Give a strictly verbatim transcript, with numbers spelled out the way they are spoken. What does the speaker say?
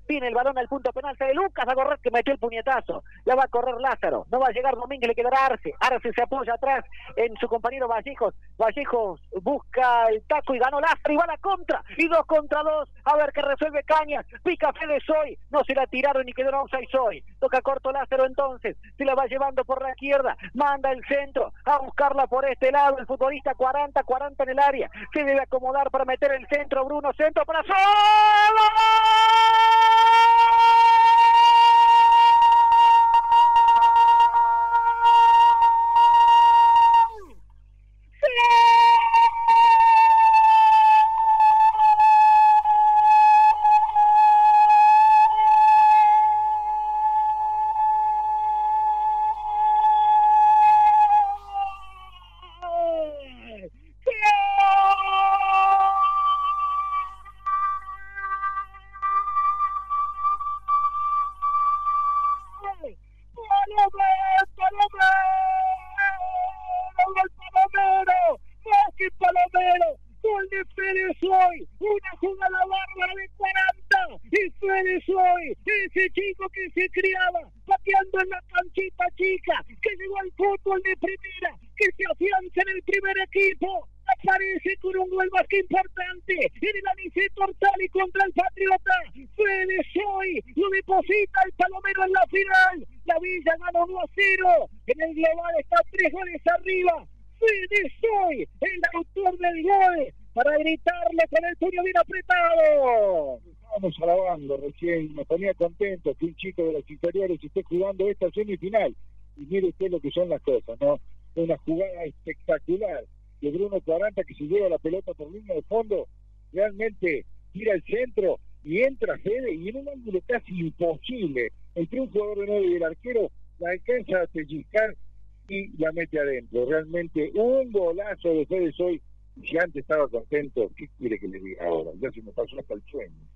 Viene el balón al punto penal, de Lucas a correr, que metió el puñetazo. La va a correr Lázaro. No va a llegar Domínguez, le quedará Arce. Arce se apoya atrás en su compañero Vallejos. Vallejos busca el taco y ganó Lázaro y va a la contra. Y dos contra dos. A ver qué resuelve Cañas. Pica Fede Soy. No se la tiraron y quedó offside Soy. Toca corto Lázaro entonces. Se la va llevando por la izquierda. Manda el centro a buscarla por este lado. El futbolista cuarenta cuarenta en el área. Se debe acomodar para meter el centro. Bruno, centro para Soy. Palomero, gol de Fede Soy, una jugada bárbara de cuarenta, y Fede Soy, ese chico que se criaba pateando en la canchita chica, que llegó al fútbol de primera, que se afianza en el primer equipo, aparece con un gol más que importante en el Aniceto Ortali contra el Patriota. Fede Soy lo deposita el Palomero en la final. La Villa gana uno a cero, en el global está tres goles arriba. Fede Soy, el autor del gol, para gritarle con el puño bien apretado. Estábamos alabando recién, me ponía contento que un chico de las inferiores esté jugando esta semifinal. Y mire usted lo que son las cosas, ¿no? Una jugada espectacular de Bruno cuarenta que se lleva la pelota por línea de fondo, realmente tira el centro y entra Fede y en un ángulo casi imposible entre un jugador de nueve y el arquero la alcanza a pellizcar y la mete adentro. Realmente un golazo de Fede Soy. Si antes estaba contento, ¿qué quiere que le diga ahora? Ya se me pasó hasta el sueño.